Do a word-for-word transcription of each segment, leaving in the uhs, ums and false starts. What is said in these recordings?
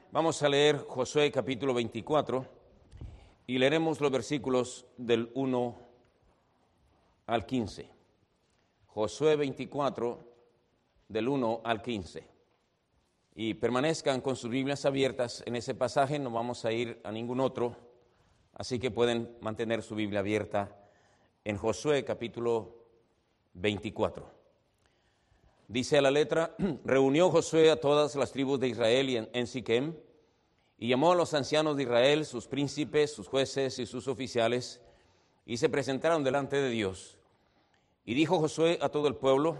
Vamos a leer Josué capítulo veinticuatro y leeremos los versículos del uno al quince. Josué veinticuatro, del uno al quince. Y permanezcan con sus Biblias abiertas en ese pasaje, no vamos a ir a ningún otro, así que pueden mantener su Biblia abierta en Josué capítulo veinticuatro. Dice la letra: reunió Josué a todas las tribus de Israel y en, en Siquem, y llamó a los ancianos de Israel, sus príncipes, sus jueces y sus oficiales, y se presentaron delante de Dios. Y dijo Josué a todo el pueblo: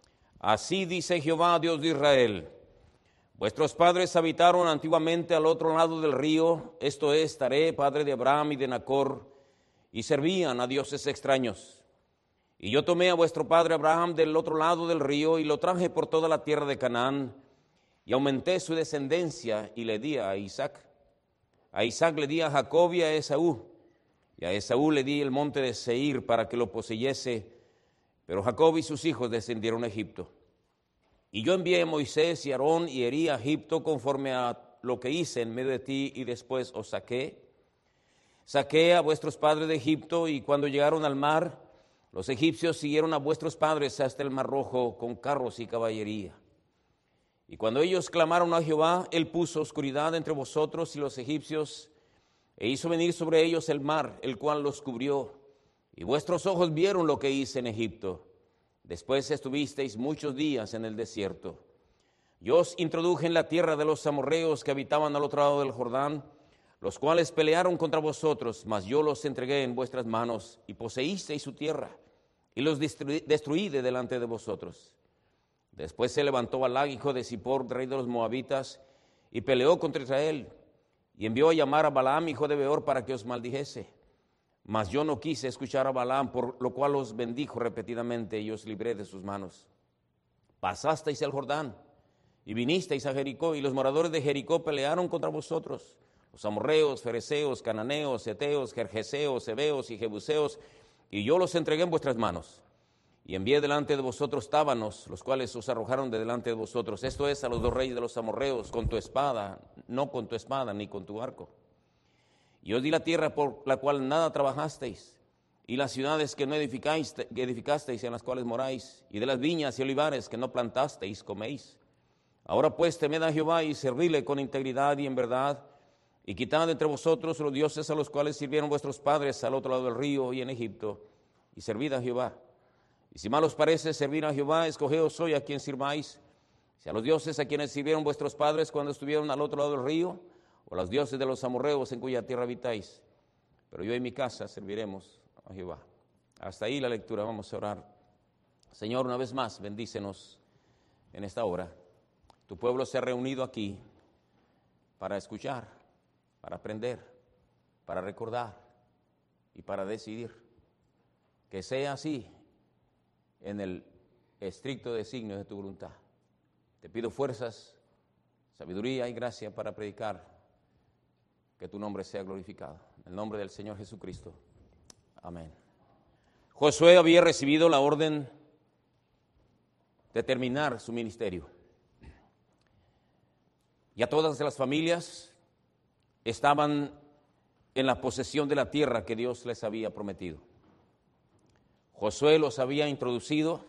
así dice Jehová, Dios de Israel: vuestros padres habitaron antiguamente al otro lado del río, esto es, Taré, padre de Abraham y de Nacor, y servían a dioses extraños. Y yo tomé a vuestro padre Abraham del otro lado del río y lo traje por toda la tierra de Canaán, y aumenté su descendencia y le di a Isaac. A Isaac le di a Jacob y a Esaú, y a Esaú le di el monte de Seir para que lo poseyese, pero Jacob y sus hijos descendieron a Egipto. Y yo envié a Moisés y a Aarón y herí a Egipto conforme a lo que hice en medio de ti, y después os saqué. Saqué a vuestros padres de Egipto, y cuando llegaron al mar, los egipcios siguieron a vuestros padres hasta el Mar Rojo con carros y caballería. Y cuando ellos clamaron a Jehová, él puso oscuridad entre vosotros y los egipcios, e hizo venir sobre ellos el mar, el cual los cubrió. Y vuestros ojos vieron lo que hice en Egipto. Después estuvisteis muchos días en el desierto. Yo os introduje en la tierra de los amorreos que habitaban al otro lado del Jordán, los cuales pelearon contra vosotros, mas yo los entregué en vuestras manos, y poseísteis su tierra, y los destruí, destruí de delante de vosotros. Después se levantó Balag, hijo de Zippor, rey de los moabitas, y peleó contra Israel, y envió a llamar a Balaam, hijo de Beor, para que os maldijese. Mas yo no quise escuchar a Balaam, por lo cual os bendijo repetidamente, y os libré de sus manos. Pasasteis el Jordán, y vinisteis a Jericó, y los moradores de Jericó pelearon contra vosotros, los amorreos, fereceos, cananeos, heteos, gergeseos, heveos y jebuseos, y yo los entregué en vuestras manos. Y envié delante de vosotros tábanos, los cuales os arrojaron de delante de vosotros. Esto es, a los dos reyes de los amorreos, con tu espada, no con tu espada ni con tu arco. Y os di la tierra por la cual nada trabajasteis, y las ciudades que no edificasteis, en las cuales moráis, y de las viñas y olivares que no plantasteis, coméis. Ahora pues temed a Jehová y servidle con integridad y en verdad, y quitad entre vosotros los dioses a los cuales sirvieron vuestros padres al otro lado del río y en Egipto, y servid a Jehová. Y si mal os parece servir a Jehová, escogeos hoy a quien sirváis, si a los dioses a quienes sirvieron vuestros padres cuando estuvieron al otro lado del río, o a los dioses de los amorreos en cuya tierra habitáis. Pero yo y mi casa serviremos a Jehová. Hasta ahí la lectura, vamos a orar. Señor, una vez más, bendícenos en esta hora. Tu pueblo se ha reunido aquí para escuchar, para aprender, para recordar y para decidir. Que sea así en el estricto designio de tu voluntad. Te pido fuerzas, sabiduría y gracia para predicar, que tu nombre sea glorificado. En el nombre del Señor Jesucristo. Amén. Josué había recibido la orden de terminar su ministerio. Ya todas las familias estaban en la posesión de la tierra que Dios les había prometido. Josué los había introducido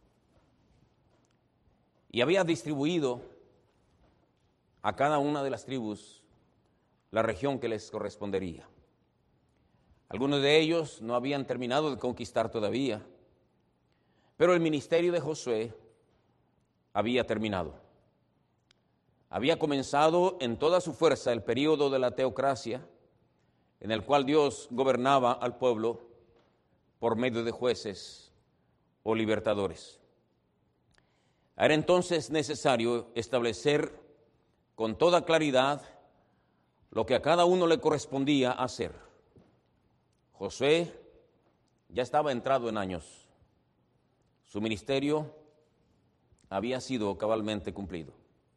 y había distribuido a cada una de las tribus la región que les correspondería. Algunos de ellos no habían terminado de conquistar todavía, pero el ministerio de Josué había terminado. Había comenzado en toda su fuerza el período de la teocracia, en el cual Dios gobernaba al pueblo por medio de jueces o libertadores. Era entonces necesario establecer con toda claridad lo que a cada uno le correspondía hacer. Josué ya estaba entrado en años. Su ministerio había sido cabalmente cumplido.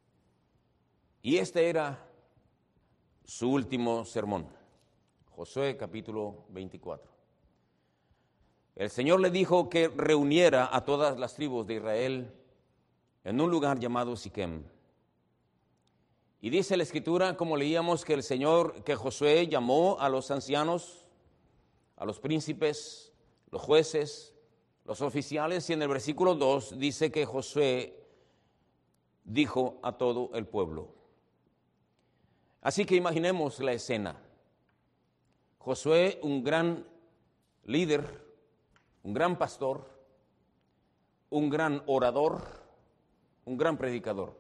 Y este era su último sermón. Josué capítulo veinticuatro. El Señor le dijo que reuniera a todas las tribus de Israel en un lugar llamado Siquem, Y dice la Escritura, como leíamos, que el Señor, que Josué llamó a los ancianos, a los príncipes, los jueces, los oficiales, y en el versículo dos dice que Josué dijo a todo el pueblo. Así que imaginemos la escena. Josué, un gran líder, un gran pastor, un gran orador, un gran predicador.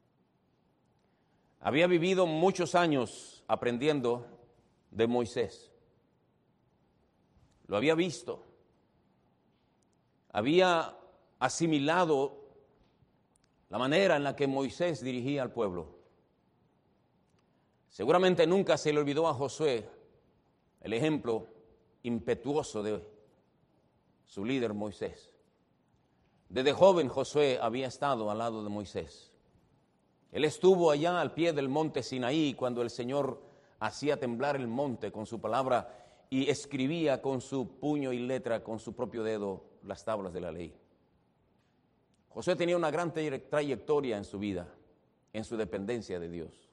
Había vivido muchos años aprendiendo de Moisés. Lo había visto. Había asimilado la manera en la que Moisés dirigía al pueblo. Seguramente nunca se le olvidó a Josué el ejemplo impetuoso de su líder Moisés. Desde joven Josué había estado al lado de Moisés. Él estuvo allá al pie del monte Sinaí cuando el Señor hacía temblar el monte con su palabra y escribía con su puño y letra, con su propio dedo, las tablas de la ley. Josué tenía una gran trayectoria en su vida, en su dependencia de Dios.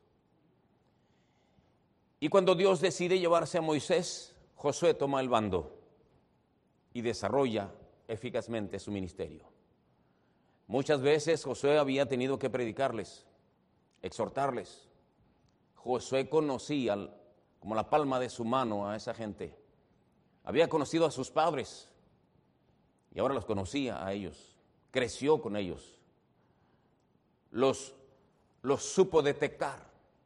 Y cuando Dios decide llevarse a Moisés, Josué toma el bando y desarrolla eficazmente su ministerio. Muchas veces Josué había tenido que predicarles, exhortarles. Josué conocía como la palma de su mano a esa gente. Había conocido a sus padres y ahora los conocía a ellos. Creció con ellos. Los, los supo detectar.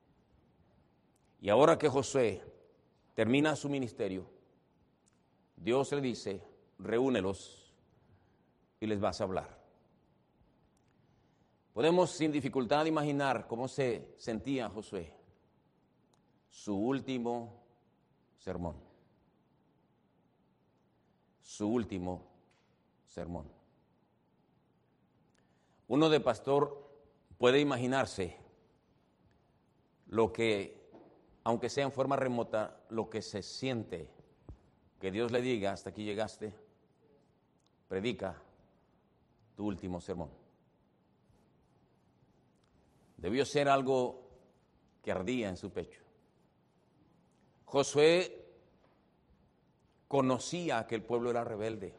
Y ahora que Josué termina su ministerio, Dios le dice, reúnelos y les vas a hablar. Podemos sin dificultad imaginar cómo se sentía Josué. Su último sermón. Su último sermón. Uno de pastor puede imaginarse lo que, aunque sea en forma remota, lo que se siente que Dios le diga, hasta aquí llegaste, predica tu último sermón. Debió ser algo que ardía en su pecho. Josué conocía que el pueblo era rebelde.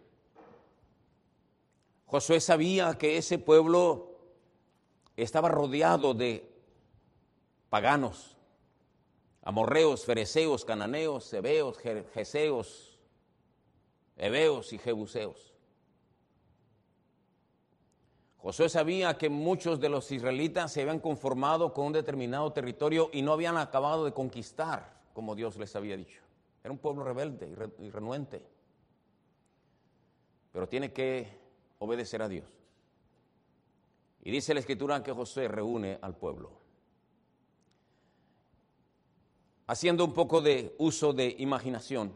Josué sabía que ese pueblo estaba rodeado de paganos, amorreos, fereceos, cananeos, heveos, jeseos, heveos y jebuseos. Josué sabía que muchos de los israelitas se habían conformado con un determinado territorio y no habían acabado de conquistar como Dios les había dicho. Era un pueblo rebelde y renuente. Pero tiene que obedecer a Dios. Y dice la Escritura que Josué reúne al pueblo. Haciendo un poco de uso de imaginación.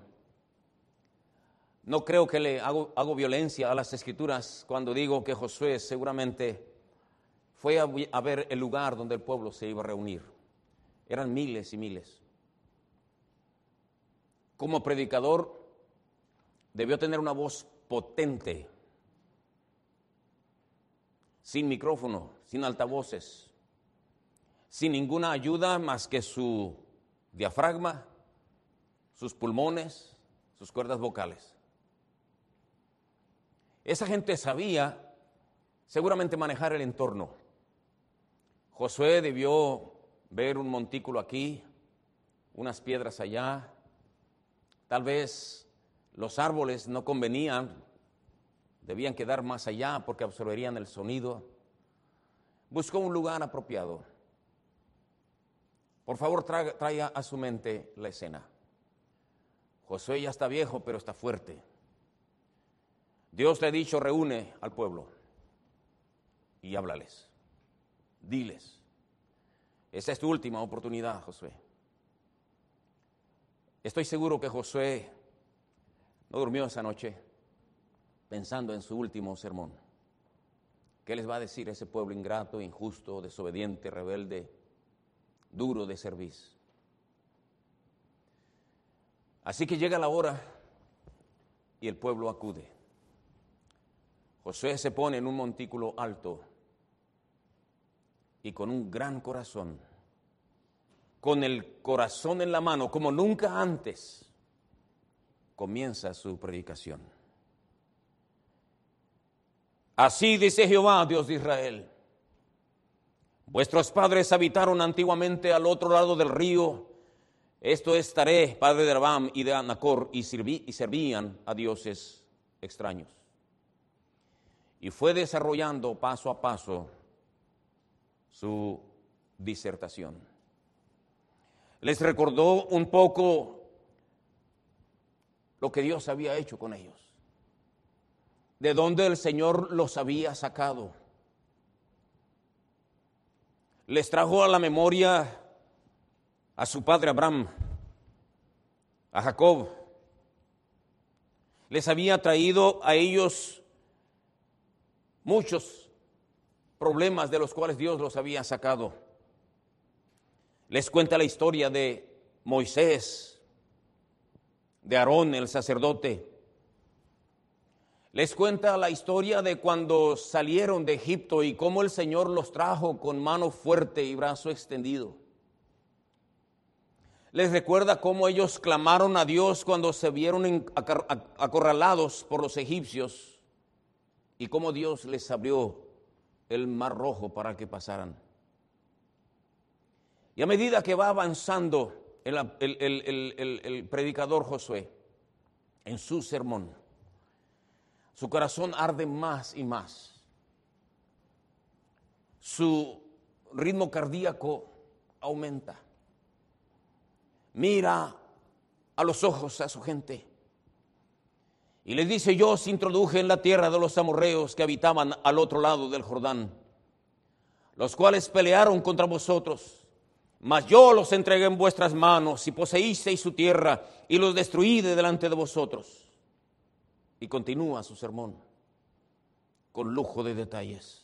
No creo que le hago, hago violencia a las Escrituras cuando digo que Josué seguramente fue a, a ver el lugar donde el pueblo se iba a reunir. Eran miles y miles. Como predicador, debió tener una voz potente, sin micrófono, sin altavoces, sin ninguna ayuda más que su diafragma, sus pulmones, sus cuerdas vocales. Esa gente sabía seguramente manejar el entorno. Josué debió ver un montículo aquí, unas piedras allá. Tal vez los árboles no convenían, debían quedar más allá porque absorberían el sonido. Buscó un lugar apropiado. Por favor, traiga, traiga a su mente la escena. Josué ya está viejo, pero está fuerte. Dios le ha dicho, reúne al pueblo y háblales. Diles. Esa es tu última oportunidad, Josué. Estoy seguro que Josué no durmió esa noche pensando en su último sermón. ¿Qué les va a decir a ese pueblo ingrato, injusto, desobediente, rebelde, duro de cerviz? Así que llega la hora y el pueblo acude. Josué se pone en un montículo alto y con un gran corazón con el corazón en la mano, como nunca antes, comienza su predicación. Así dice Jehová, Dios de Israel: vuestros padres habitaron antiguamente al otro lado del río, esto es Taré, padre de Abraham y de Nacor, y, serví, y servían a dioses extraños. Y fue desarrollando paso a paso su disertación. Les recordó un poco lo que Dios había hecho con ellos, de dónde el Señor los había sacado. Les trajo a la memoria a su padre Abraham, a Jacob. Les había traído a ellos muchos problemas de los cuales Dios los había sacado. Les cuenta la historia de Moisés, de Aarón el sacerdote. Les cuenta la historia de cuando salieron de Egipto y cómo el Señor los trajo con mano fuerte y brazo extendido. Les recuerda cómo ellos clamaron a Dios cuando se vieron acorralados por los egipcios y cómo Dios les abrió el mar rojo para que pasaran. Y a medida que va avanzando el, el, el, el, el, el predicador Josué en su sermón, su corazón arde más y más. Su ritmo cardíaco aumenta. Mira a los ojos a su gente y les dice: yo os introduje en la tierra de los amorreos que habitaban al otro lado del Jordán, los cuales pelearon contra vosotros, mas yo los entregué en vuestras manos y poseísteis su tierra y los destruí de delante de vosotros. Y continúa su sermón con lujo de detalles.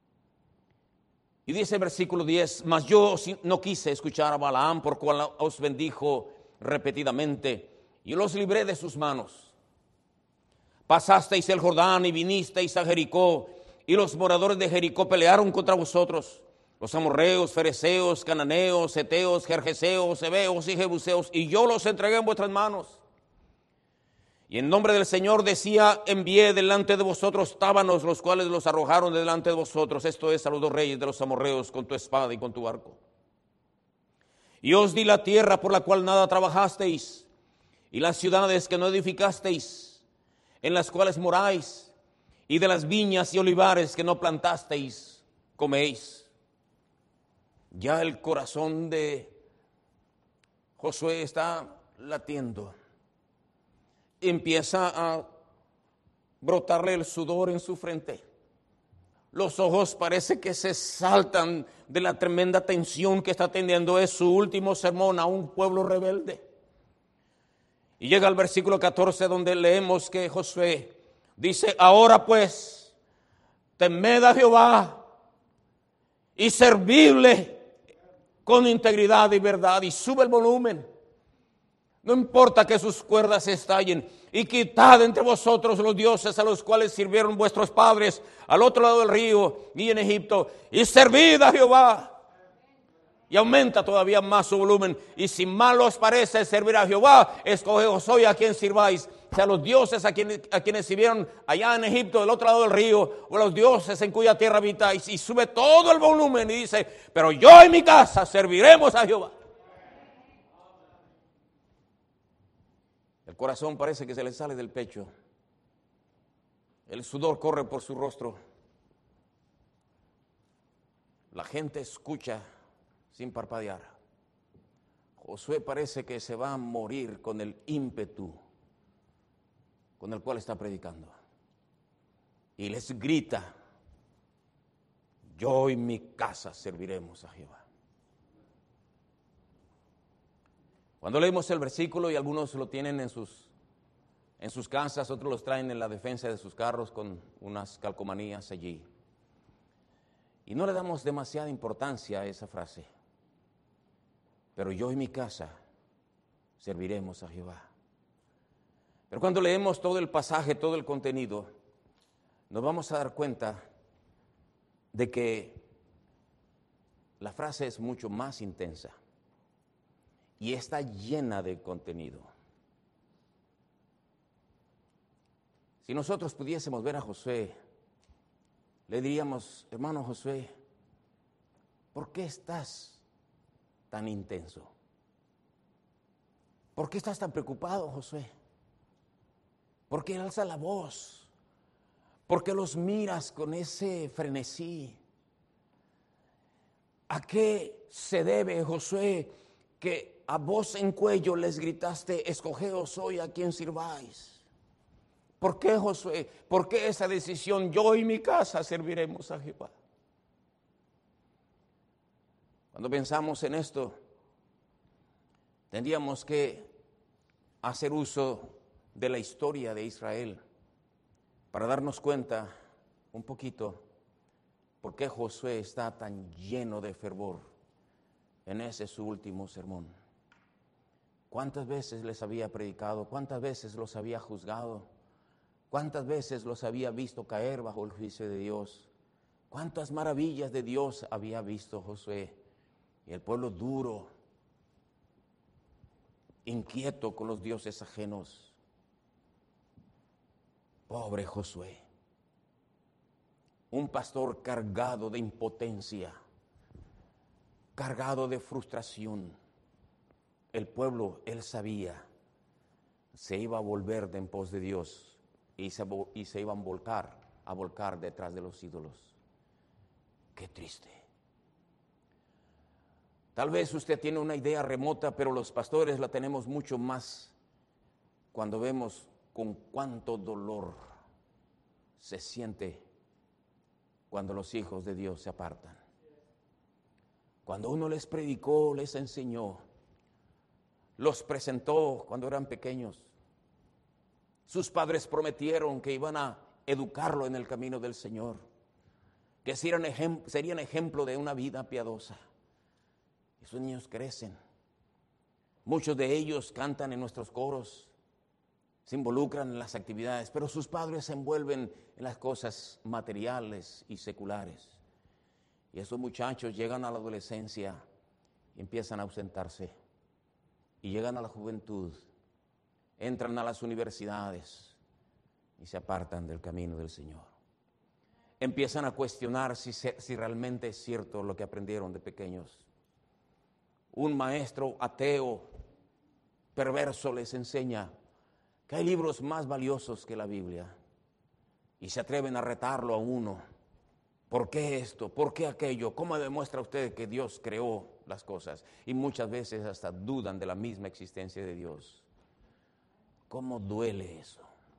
Y dice el versículo diez: mas yo no quise escuchar a Balaam, por cual os bendijo repetidamente, y los libré de sus manos. Pasasteis el Jordán y vinisteis a Jericó, y los moradores de Jericó pelearon contra vosotros, los amorreos, fereceos, cananeos, heteos, gergeseos, heveos y jebuseos, y yo los entregué en vuestras manos. Y en nombre del Señor decía: envié delante de vosotros tábanos, los cuales los arrojaron delante de vosotros, esto es, a los dos reyes de los amorreos, con tu espada y con tu arco. Y os di la tierra por la cual nada trabajasteis, y las ciudades que no edificasteis, en las cuales moráis, y de las viñas y olivares que no plantasteis, coméis. Ya el corazón de Josué está latiendo. Empieza a brotarle el sudor en su frente. Los ojos parece que se saltan de la tremenda tensión que está teniendo. Es su último sermón a un pueblo rebelde. Y llega al versículo catorce, donde leemos que Josué dice: ahora pues, temed a Jehová y servidle con integridad y verdad. Y sube el volumen. No importa que sus cuerdas estallen, y quitad entre vosotros los dioses a los cuales sirvieron vuestros padres al otro lado del río y en Egipto, y servid a Jehová. Y aumenta todavía más su volumen. Y si mal os parece servir a Jehová, escogeos hoy a quien sirváis, sea los dioses a quienes, a quienes sirvieron allá en Egipto del otro lado del río, o los dioses en cuya tierra habitáis. Y sube todo el volumen y dice: pero yo y mi casa serviremos a Jehová. El corazón parece que se le sale del pecho. El sudor corre por su rostro. La gente escucha sin parpadear. Josué parece que se va a morir con el ímpetu con el cual está predicando. Y les grita: yo y mi casa serviremos a Jehová. Cuando leemos el versículo, y algunos lo tienen en sus, en sus casas, otros los traen en la defensa de sus carros con unas calcomanías allí. Y no le damos demasiada importancia a esa frase. Pero yo y mi casa serviremos a Jehová. Pero cuando leemos todo el pasaje, todo el contenido, nos vamos a dar cuenta de que la frase es mucho más intensa. y está llena de contenido. Si nosotros pudiésemos ver a Josué, le diríamos: hermano Josué, ¿por qué estás tan intenso? ¿Por qué estás tan preocupado, Josué? ¿Por qué alza la voz? ¿Por qué los miras con ese frenesí? ¿A qué se debe, Josué, que a voz en cuello les gritaste: escogeos hoy a quien sirváis? ¿Por qué, Josué? ¿Por qué esa decisión? Yo y mi casa serviremos a Jehová. Cuando pensamos en esto, tendríamos que hacer uso de la historia de Israel para darnos cuenta un poquito por qué Josué está tan lleno de fervor en ese su último sermón. ¿Cuántas veces les había predicado? ¿Cuántas veces los había juzgado? ¿Cuántas veces los había visto caer bajo el juicio de Dios? ¿Cuántas maravillas de Dios había visto Josué? Y el pueblo duro, inquieto con los dioses ajenos. Pobre Josué, un pastor cargado de impotencia, cargado de frustración. El pueblo, él sabía, se iba a volver de en pos de Dios y se, y se iban a volcar, a volcar detrás de los ídolos. Qué triste. Tal vez usted tiene una idea remota, pero los pastores la tenemos mucho más cuando vemos con cuánto dolor se siente cuando los hijos de Dios se apartan. Cuando uno les predicó, les enseñó, los presentó cuando eran pequeños. Sus padres prometieron que iban a educarlo en el camino del Señor, que serían ejemplo, serían ejemplo de una vida piadosa. Esos niños crecen. Muchos de ellos cantan en nuestros coros, se involucran en las actividades, pero sus padres se envuelven en las cosas materiales y seculares. Y esos muchachos llegan a la adolescencia y empiezan a ausentarse. Y llegan a la juventud, entran a las universidades y se apartan del camino del Señor. Empiezan a cuestionar si, se, si realmente es cierto lo que aprendieron de pequeños. Un maestro ateo, perverso, les enseña que hay libros más valiosos que la Biblia y se atreven a retarlo a uno. ¿Por qué esto? ¿Por qué aquello? ¿Cómo demuestra usted que Dios creó las cosas? Y muchas veces hasta dudan de la misma existencia de Dios. ¿Cómo duele eso?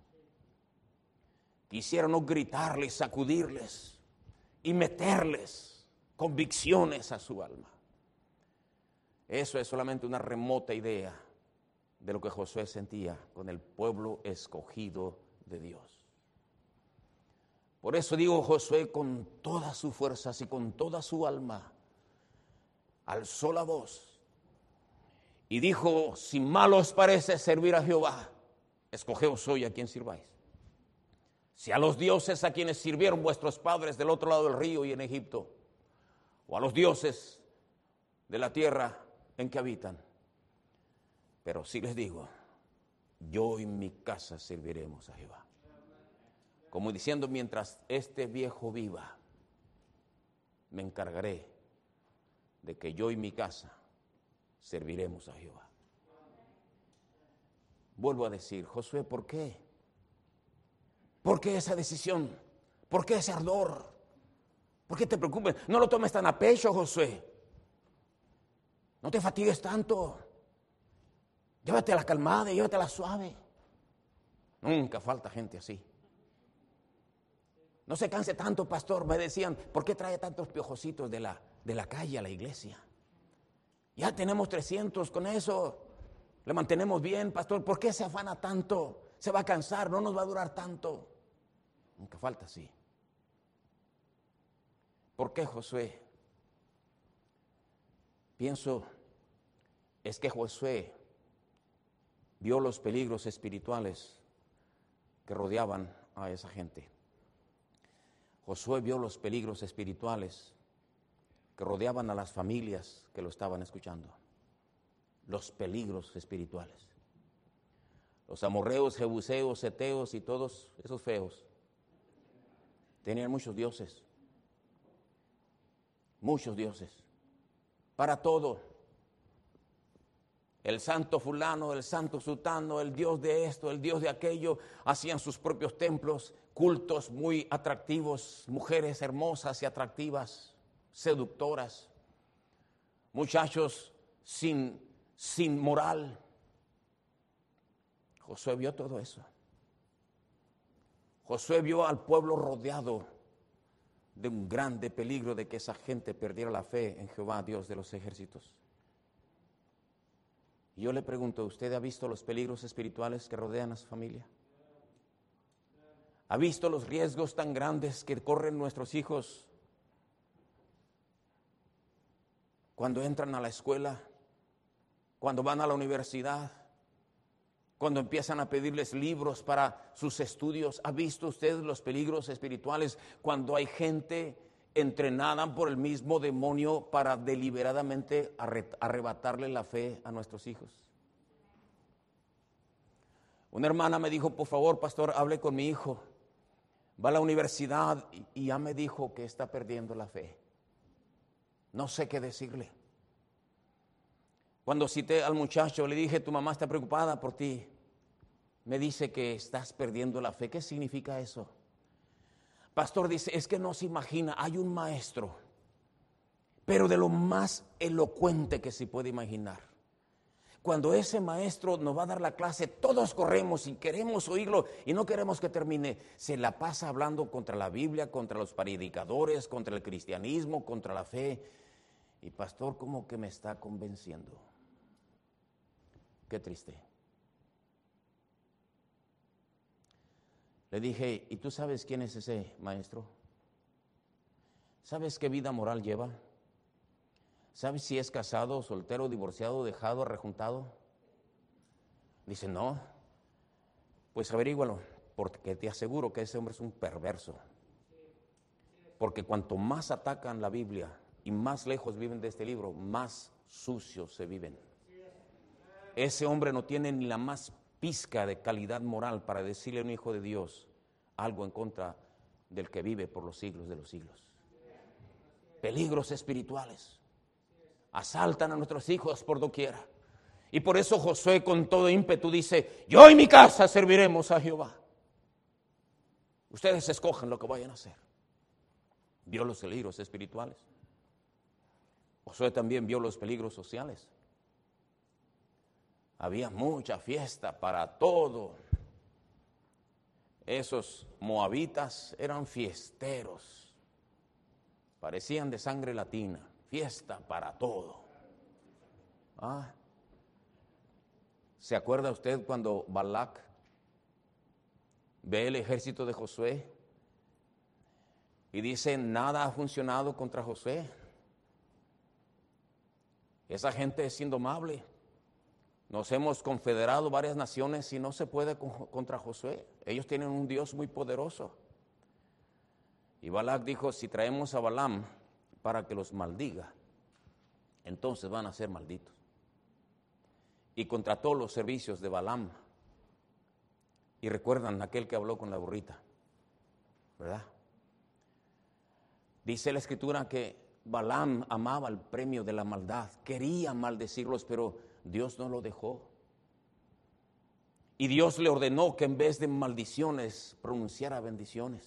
Quisiera no gritarles, sacudirles y meterles convicciones a su alma. Eso es solamente una remota idea de lo que Josué sentía con el pueblo escogido de Dios. Por eso digo, Josué con todas sus fuerzas y con toda su alma alzó la voz y dijo: si mal os parece servir a Jehová, escogeos hoy a quien sirváis. Si a los dioses a quienes sirvieron vuestros padres del otro lado del río y en Egipto, o a los dioses de la tierra en que habitan. Pero sí les digo, yo y mi casa serviremos a Jehová. Como diciendo, mientras este viejo viva, me encargaré de que yo y mi casa serviremos a Jehová. Vuelvo a decir, Josué, ¿por qué? ¿Por qué esa decisión? ¿Por qué ese ardor? ¿Por qué te preocupes? No lo tomes tan a pecho, Josué. No te fatigues tanto. Llévatela calmada, llévatela suave. Nunca falta gente así. No se canse tanto, pastor. Me decían, ¿por qué trae tantos piojositos de la, de la calle a la iglesia? Ya tenemos trescientos con eso. Le mantenemos bien, pastor. ¿Por qué se afana tanto? Se va a cansar, no nos va a durar tanto. Nunca falta así. ¿Por qué, Josué? Pienso, es que Josué vio los peligros espirituales que rodeaban a esa gente. Josué vio los peligros espirituales que rodeaban a las familias que lo estaban escuchando. los peligros espirituales. Los amorreos, jebuseos, heteos y todos esos feos tenían muchos dioses, muchos dioses, para todo. El santo fulano, el santo sultano, el dios de esto, el dios de aquello, hacían sus propios templos, cultos muy atractivos, mujeres hermosas y atractivas, seductoras, muchachos sin, sin moral. Josué vio todo eso. Josué vio al pueblo rodeado de un grande peligro de que esa gente perdiera la fe en Jehová, Dios de los ejércitos. Y yo le pregunto, ¿usted ha visto los peligros espirituales que rodean a su familia? ¿Ha visto los riesgos tan grandes que corren nuestros hijos cuando entran a la escuela, cuando van a la universidad, cuando empiezan a pedirles libros para sus estudios? ¿Ha visto usted los peligros espirituales cuando hay gente entrenada por el mismo demonio para deliberadamente arrebatarle la fe a nuestros hijos? Una hermana me dijo, por favor, pastor, hable con mi hijo. Va a la universidad y ya me dijo que está perdiendo la fe. No sé qué decirle. Cuando cité al muchacho, le dije, tu mamá está preocupada por ti. Me dice que estás perdiendo la fe. ¿Qué significa eso? Pastor, dice, es que no se imagina, hay un maestro, pero de lo más elocuente que se puede imaginar. Cuando ese maestro nos va a dar la clase, todos corremos y queremos oírlo y no queremos que termine. Se la pasa hablando contra la Biblia, contra los predicadores, contra el cristianismo, contra la fe. Y pastor, como que me está convenciendo. Qué triste. Le dije, ¿y tú sabes quién es ese maestro? ¿Sabes qué vida moral lleva? ¿Sabes si es casado, soltero, divorciado, dejado, rejuntado? Dice, no. Pues averígualo, porque te aseguro que ese hombre es un perverso. Porque cuanto más atacan la Biblia y más lejos viven de este libro, más sucios se viven. Ese hombre no tiene ni la más pizca de calidad moral para decirle a un hijo de Dios algo en contra del que vive por los siglos de los siglos. Peligros espirituales asaltan a nuestros hijos por doquiera. Y por eso Josué con todo ímpetu dice, yo y mi casa serviremos a Jehová. Ustedes escojan lo que vayan a hacer. Vio los peligros espirituales. Josué también vio los peligros sociales. Había mucha fiesta para todo. Esos moabitas eran fiesteros. Parecían de sangre latina. Fiesta para todo. Ah. ¿Se acuerda usted cuando Balac ve el ejército de Josué y dice, nada ha funcionado contra Josué? Esa gente es indomable. Nos hemos confederado varias naciones y no se puede contra Josué. Ellos tienen un Dios muy poderoso. Y Balac dijo, si traemos a Balaam para que los maldiga, entonces van a ser malditos. Y contrató los servicios de Balaam. Y recuerdan aquel que habló con la burrita, ¿verdad? Dice la Escritura que Balaam amaba el premio de la maldad, quería maldecirlos, pero Dios no lo dejó. Y Dios le ordenó que en vez de maldiciones pronunciara bendiciones.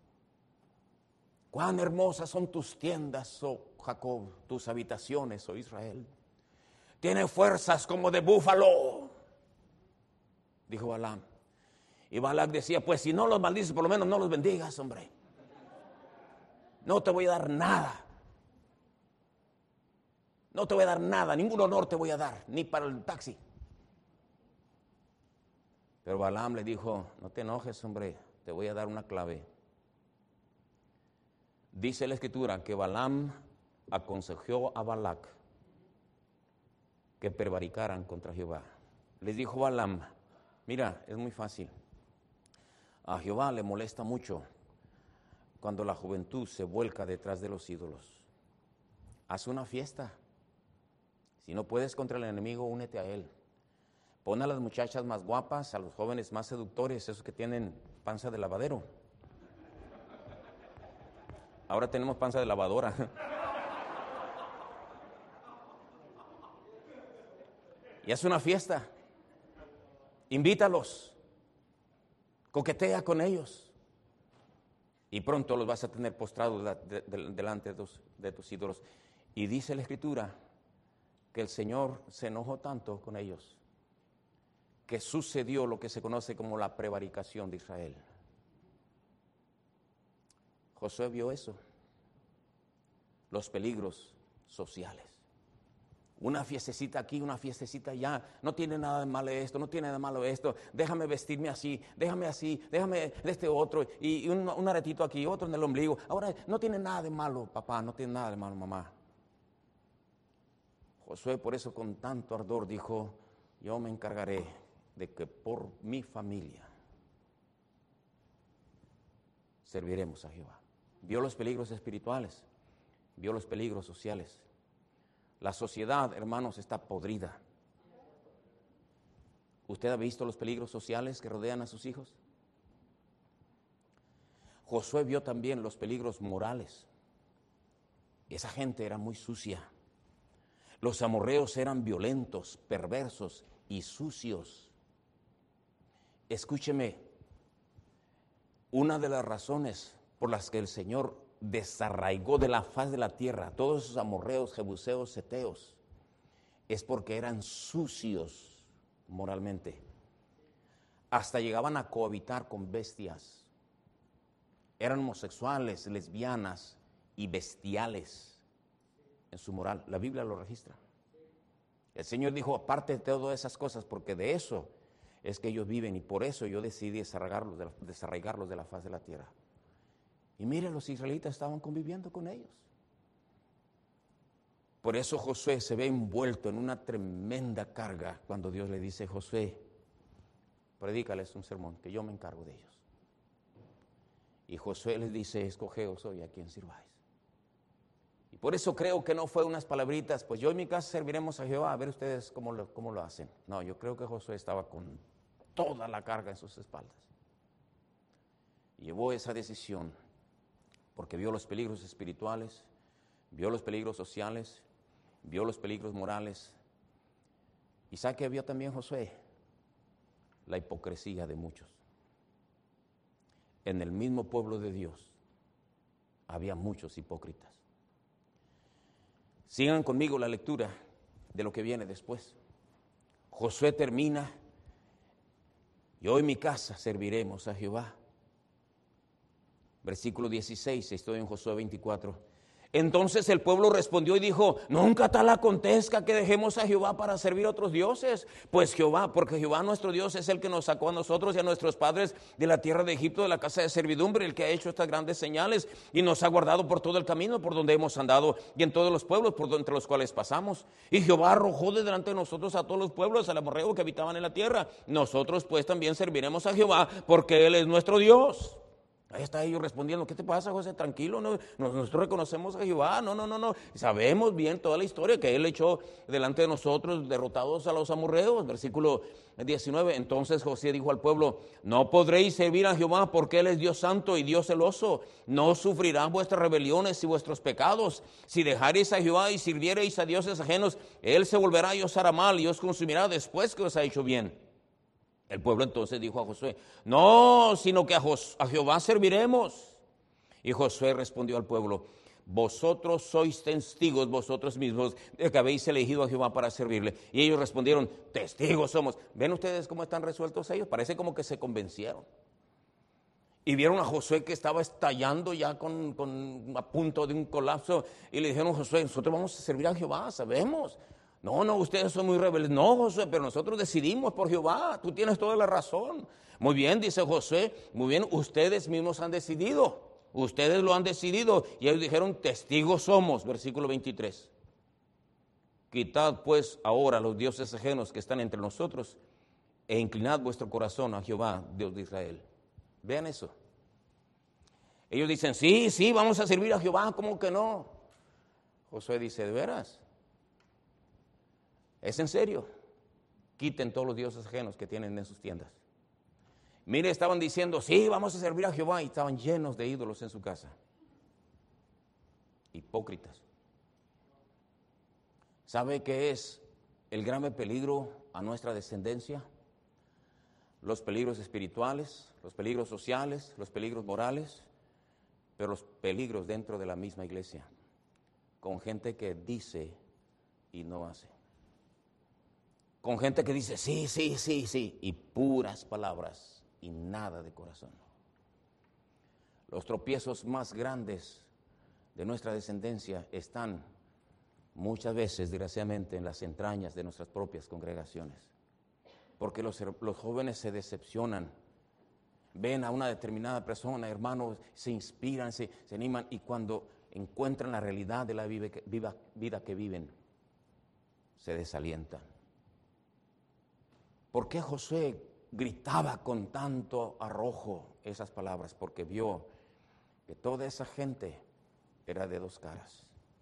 Cuán hermosas son tus tiendas, oh Jacob, tus habitaciones, oh Israel. Tiene fuerzas como de búfalo, dijo Balaam. Y Balac decía, pues si no los maldices, por lo menos no los bendigas, hombre. No te voy a dar nada. No te voy a dar nada, ningún honor te voy a dar, ni para el taxi. Pero Balaam le dijo, no te enojes, hombre, te voy a dar una clave. Dice la Escritura que Balaam aconsejó a Balac que prevaricaran contra Jehová. Les dijo Balaam, mira, es muy fácil. A Jehová le molesta mucho cuando la juventud se vuelca detrás de los ídolos. Haz una fiesta. Si no puedes contra el enemigo, únete a él. Pon a las muchachas más guapas, a los jóvenes más seductores, esos que tienen panza de lavadero. Ahora tenemos panza de lavadora. Y haz una fiesta. Invítalos. Coquetea con ellos. Y pronto los vas a tener postrados de, de, delante de tus, de tus ídolos. Y dice la Escritura que el Señor se enojó tanto con ellos que sucedió lo que se conoce como la prevaricación de Israel. Josué vio eso, los peligros sociales. Una fiestecita aquí, una fiestecita allá, no tiene nada de malo esto, no tiene nada de malo esto, déjame vestirme así, déjame así, déjame de este otro, y un, un aretito aquí, otro en el ombligo. Ahora, no tiene nada de malo, papá, no tiene nada de malo, mamá. Josué por eso con tanto ardor dijo, yo me encargaré de que por mi familia serviremos a Jehová. Vio los peligros espirituales, vio los peligros sociales. La sociedad, hermanos, está podrida. ¿Usted ha visto los peligros sociales que rodean a sus hijos? Josué vio también los peligros morales. Esa gente era muy sucia. Los amorreos eran violentos, perversos y sucios. Escúcheme, una de las razones por las que el Señor desarraigó de la faz de la tierra todos esos amorreos, jebuseos, heteos, es porque eran sucios moralmente. Hasta llegaban a cohabitar con bestias. Eran homosexuales, lesbianas y bestiales en su moral. La Biblia lo registra. El Señor dijo, aparte de todas esas cosas, porque de eso es que ellos viven, y por eso yo decidí desarraigarlos de la, desarraigarlos de la faz de la tierra. Y mire, los israelitas estaban conviviendo con ellos. Por eso Josué se ve envuelto en una tremenda carga cuando Dios le dice, Josué, predícales un sermón, que yo me encargo de ellos. Y Josué les dice, escogeos hoy a quien sirváis. Y por eso creo que no fue unas palabritas, pues yo en mi casa serviremos a Jehová, a ver ustedes cómo lo, cómo lo hacen. No, yo creo que Josué estaba con toda la carga en sus espaldas. Y llevó esa decisión porque vio los peligros espirituales, vio los peligros sociales, vio los peligros morales. ¿Y sabe qué vio también Josué? La hipocresía de muchos. En el mismo pueblo de Dios había muchos hipócritas. Sigan conmigo la lectura de lo que viene después. Josué termina, y hoy en mi casa serviremos a Jehová. Versículo dieciséis, estoy en Josué veinticuatro. Entonces el pueblo respondió y dijo, nunca tal acontezca que dejemos a Jehová para servir a otros dioses. Pues Jehová, porque Jehová nuestro Dios es el que nos sacó a nosotros y a nuestros padres de la tierra de Egipto, de la casa de servidumbre, el que ha hecho estas grandes señales y nos ha guardado por todo el camino por donde hemos andado y en todos los pueblos por entre los cuales pasamos. Y Jehová arrojó de delante de nosotros a todos los pueblos, al amorreo que habitaban en la tierra. Nosotros pues también serviremos a Jehová porque Él es nuestro Dios. Ahí está ellos respondiendo, ¿qué te pasa, José? Tranquilo, no, nosotros reconocemos a Jehová, no, no, no, no. Sabemos bien toda la historia que Él echó delante de nosotros, derrotados a los amorreos. Versículo diecinueve, entonces Josué dijo al pueblo, no podréis servir a Jehová porque Él es Dios santo y Dios celoso. No sufrirán vuestras rebeliones y vuestros pecados. Si dejareis a Jehová y sirviereis a dioses ajenos, Él se volverá y os hará mal y os consumirá después que os ha hecho bien. El pueblo entonces dijo a Josué, no, sino que a, Jos- a Jehová serviremos. Y Josué respondió al pueblo, vosotros sois testigos vosotros mismos de que habéis elegido a Jehová para servirle. Y ellos respondieron, testigos somos. ¿Ven ustedes cómo están resueltos ellos? Parece como que se convencieron. Y vieron a Josué que estaba estallando ya con, con, a punto de un colapso. Y le dijeron a Josué, nosotros vamos a servir a Jehová, sabemos. No, no, ustedes son muy rebeldes. No, Josué, pero nosotros decidimos por Jehová. Tú tienes toda la razón. Muy bien, dice Josué. Muy bien, ustedes mismos han decidido. Ustedes lo han decidido. Y ellos dijeron, testigos somos. Versículo veintitrés. Quitad pues ahora los dioses ajenos que están entre nosotros e inclinad vuestro corazón a Jehová, Dios de Israel. Vean eso. Ellos dicen, sí, sí, vamos a servir a Jehová. ¿Cómo que no? Josué dice, ¿de veras? Es en serio. Quiten todos los dioses ajenos que tienen en sus tiendas. Mire, estaban diciendo, sí, vamos a servir a Jehová, y estaban llenos de ídolos en su casa. Hipócritas. ¿Sabe qué es el grave peligro a nuestra descendencia? Los peligros espirituales, los peligros sociales, los peligros morales, pero los peligros dentro de la misma iglesia, con gente que dice y no hace. Con gente que dice sí, sí, sí, sí, y puras palabras y nada de corazón. Los tropiezos más grandes de nuestra descendencia están muchas veces, desgraciadamente, en las entrañas de nuestras propias congregaciones. Porque los, los jóvenes se decepcionan, ven a una determinada persona, hermanos, se inspiran, se, se animan, y cuando encuentran la realidad de la vive, viva, vida que viven, se desalientan. ¿Por qué Josué gritaba con tanto arrojo esas palabras? Porque vio que toda esa gente era de dos caras.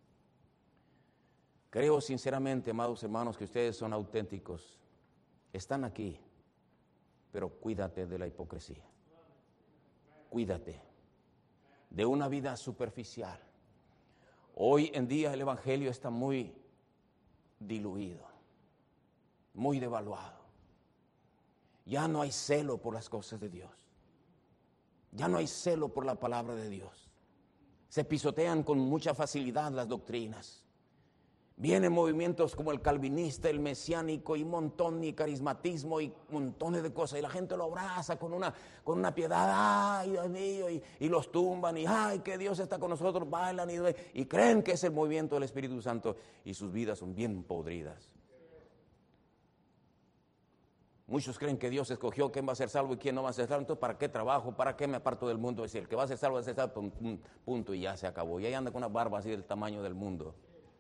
Creo sinceramente, amados hermanos, que ustedes son auténticos. Están aquí, pero cuídate de la hipocresía. Cuídate de una vida superficial. Hoy en día el evangelio está muy diluido, muy devaluado. Ya no hay celo por las cosas de Dios. Ya no hay celo por la palabra de Dios. Se pisotean con mucha facilidad las doctrinas. Vienen movimientos como el calvinista, el mesiánico, y un montón de carismatismo y montones de cosas, y la gente lo abraza con una, con una piedad, ay Dios mío, y, y los tumban, y ay que Dios está con nosotros, bailan y, y creen que es el movimiento del Espíritu Santo, y sus vidas son bien podridas. Muchos creen que Dios escogió quién va a ser salvo y quién no va a ser salvo. Entonces, ¿para qué trabajo? ¿Para qué me aparto del mundo? Es decir, el que va a ser salvo va a ser salvo, punto, y ya se acabó. Y ahí anda con una barba así del tamaño del mundo.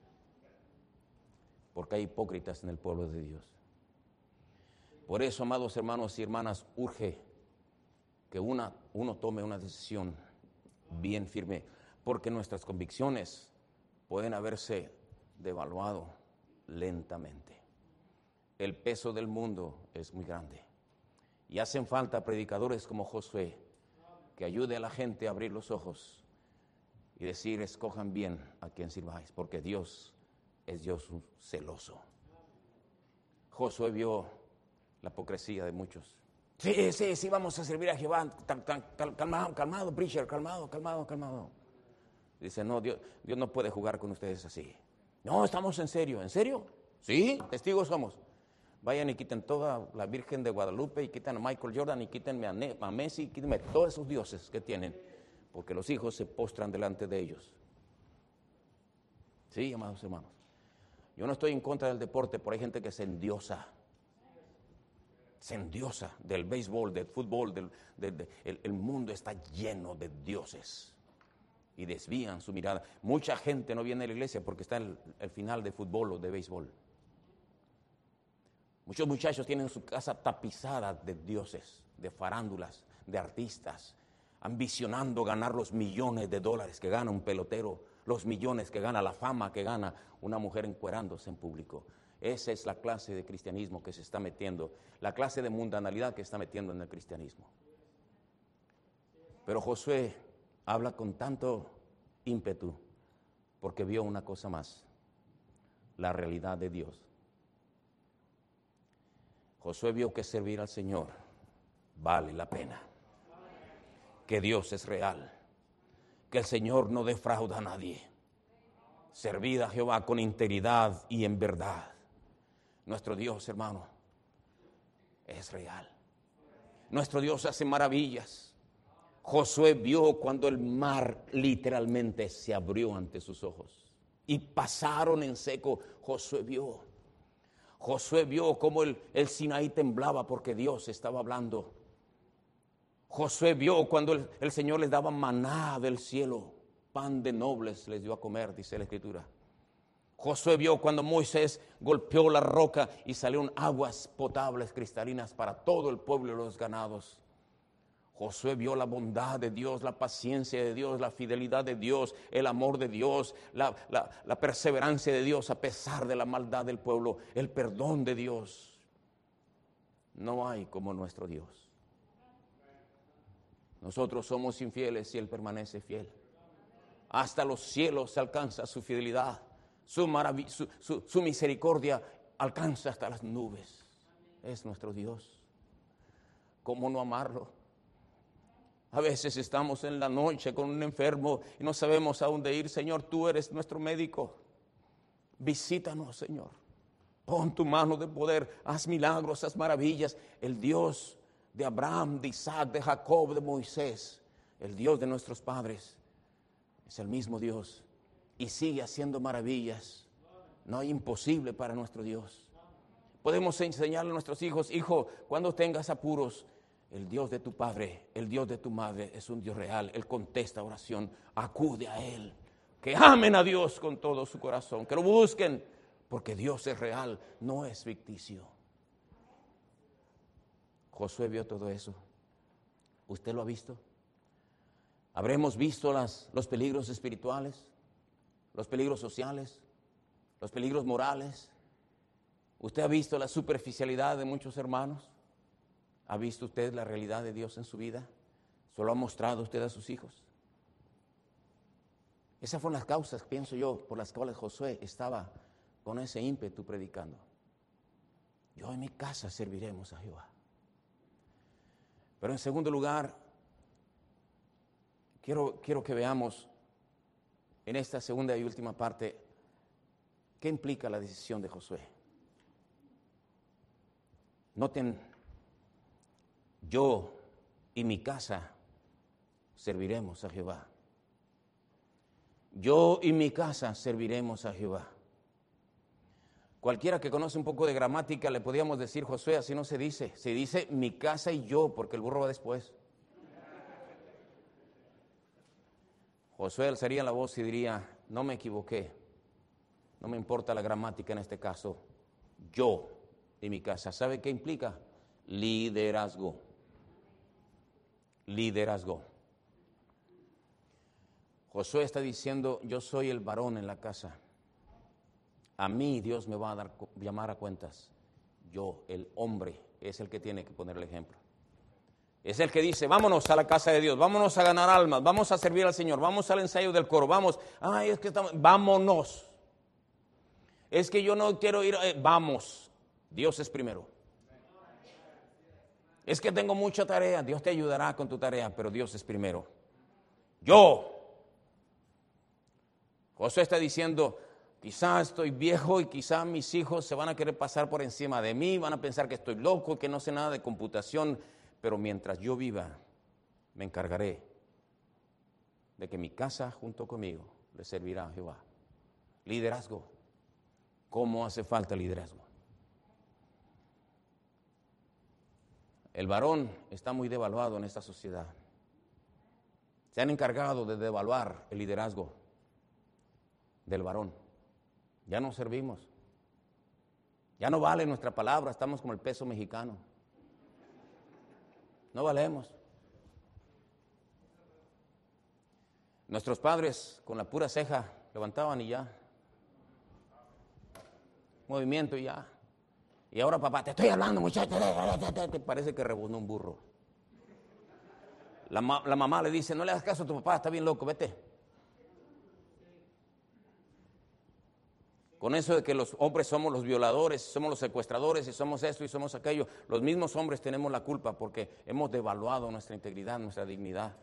Porque hay hipócritas en el pueblo de Dios. Por eso, amados hermanos y hermanas, urge que una, uno tome una decisión bien firme, porque nuestras convicciones pueden haberse devaluado lentamente. El peso del mundo es muy grande y hacen falta predicadores como Josué que ayude a la gente a abrir los ojos y decir, escojan bien a quien sirváis, porque Dios es Dios celoso. Josué vio la hipocresía de muchos. Sí, sí, sí, vamos a servir a Jehová. Calmado, calmado, preacher, calmado, calmado, calmado. Dice, no, Dios, Dios no puede jugar con ustedes así. No, estamos en serio. ¿En serio? Sí, testigos somos. Vayan y quiten toda la Virgen de Guadalupe y quiten a Michael Jordan y quítenme a, Ne- a Messi, quítenme todos esos dioses que tienen, porque los hijos se postran delante de ellos. Sí, amados hermanos. Yo no estoy en contra del deporte, pero hay gente que se endiosa. Se endiosa del béisbol, del fútbol, del, de, de, el, el mundo está lleno de dioses y desvían su mirada. Mucha gente no viene a la iglesia porque está el, el final de fútbol o de béisbol. Muchos muchachos tienen su casa tapizada de dioses, de farándulas, de artistas, ambicionando ganar los millones de dólares que gana un pelotero, los millones que gana, la fama que gana una mujer encuerándose en público. Esa es la clase de cristianismo que se está metiendo, la clase de mundanalidad que está metiendo en el cristianismo. Pero Josué habla con tanto ímpetu porque vio una cosa más, la realidad de Dios. Josué vio que servir al Señor vale la pena, que Dios es real, que el Señor no defrauda a nadie. Servid a Jehová con integridad y en verdad. Nuestro Dios, hermano, es real. Nuestro Dios hace maravillas. Josué vio cuando el mar literalmente se abrió ante sus ojos y pasaron en seco. Josué vio. Josué vio cómo el, el Sinaí temblaba porque Dios estaba hablando. Josué vio cuando el, el Señor les daba maná del cielo, pan de nobles les dio a comer, dice la Escritura. Josué vio cuando Moisés golpeó la roca y salieron aguas potables, cristalinas para todo el pueblo y los ganados. Josué vio la bondad de Dios, la paciencia de Dios, la fidelidad de Dios, el amor de Dios, la, la, la perseverancia de Dios a pesar de la maldad del pueblo, el perdón de Dios. No hay como nuestro Dios. Nosotros somos infieles y Él permanece fiel. Hasta los cielos alcanza su fidelidad, su, marav- su, su, su misericordia alcanza hasta las nubes. Es nuestro Dios. ¿Cómo no amarlo? A veces estamos en la noche con un enfermo y no sabemos a dónde ir. Señor, tú eres nuestro médico. Visítanos, Señor. Pon tu mano de poder, haz milagros, haz maravillas. El Dios de Abraham, de Isaac, de Jacob, de Moisés, el Dios de nuestros padres, es el mismo Dios y sigue haciendo maravillas. No hay imposible para nuestro Dios. Podemos enseñarle a nuestros hijos: hijo, cuando tengas apuros, el Dios de tu padre, el Dios de tu madre es un Dios real. Él contesta oración, acude a Él. Que amen a Dios con todo su corazón, que lo busquen, porque Dios es real, no es ficticio. Josué vio todo eso. ¿Usted lo ha visto? ¿Habremos visto las, los peligros espirituales, los peligros sociales, los peligros morales? ¿Usted ha visto la superficialidad de muchos hermanos? ¿Ha visto usted la realidad de Dios en su vida? ¿Se lo ha mostrado usted a sus hijos? Esas fueron las causas, pienso yo, por las cuales Josué estaba con ese ímpetu predicando. Yo en mi casa serviremos a Jehová. Pero en segundo lugar, quiero, quiero que veamos en esta segunda y última parte qué implica la decisión de Josué. Noten, yo y mi casa serviremos a Jehová. Yo y mi casa serviremos a Jehová. Cualquiera que conoce un poco de gramática le podríamos decir: Josué, así no se dice. Se dice mi casa y yo, porque el burro va después. Josué alzaría la voz y diría: no me equivoqué. No me importa la gramática en este caso. Yo y mi casa. ¿Sabe qué implica? Liderazgo. Liderazgo. Josué está diciendo: yo soy el varón en la casa. A mí Dios me va a dar, llamar a cuentas. Yo, el hombre, es el que tiene que poner el ejemplo. Es el que dice: vámonos a la casa de Dios, vámonos a ganar almas, vamos a servir al Señor, vamos al ensayo del coro, vamos, ay, es que estamos, vámonos. Es que yo no quiero ir, eh, vamos, Dios es primero. Es que tengo mucha tarea, Dios te ayudará con tu tarea, pero Dios es primero. Yo. Josué está diciendo: quizá estoy viejo y quizá mis hijos se van a querer pasar por encima de mí, van a pensar que estoy loco, que no sé nada de computación, pero mientras yo viva, me encargaré de que mi casa junto conmigo le servirá a Jehová. Liderazgo. ¿Cómo hace falta liderazgo? El varón está muy devaluado en esta sociedad. Se han encargado de devaluar el liderazgo del varón. Ya no servimos. Ya no vale nuestra palabra, estamos como el peso mexicano. No valemos. Nuestros padres con la pura ceja levantaban y ya. Movimiento y ya. Y ahora, papá, te estoy hablando, muchacho. Te parece que rebuzna un burro. La, ma- la mamá le dice: no le hagas caso a tu papá, está bien loco, vete. Con eso de que los hombres somos los violadores, somos los secuestradores, y somos esto y somos aquello, los mismos hombres tenemos la culpa porque hemos devaluado nuestra integridad, nuestra dignidad.